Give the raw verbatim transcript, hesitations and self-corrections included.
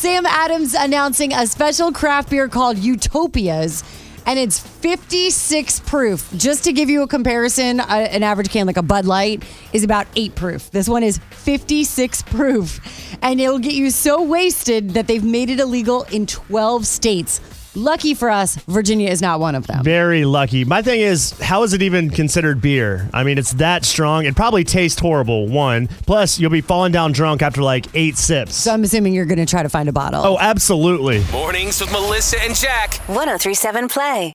Sam Adams announcing a special craft beer called Utopias, and it's fifty-six proof. Just to give you a comparison, uh, an average can like a Bud Light is about eight proof. This one is fifty-six proof, and it'll get you so wasted that they've made it illegal in twelve states. Lucky for us, Virginia is not one of them. Very lucky. My thing is, how is it even considered beer? I mean, it's that strong. It probably tastes horrible, one. Plus, you'll be falling down drunk after like eight sips. So I'm assuming you're going to try to find a bottle. Oh, absolutely. Mornings with Melissa and Jack. one oh three point seven Play.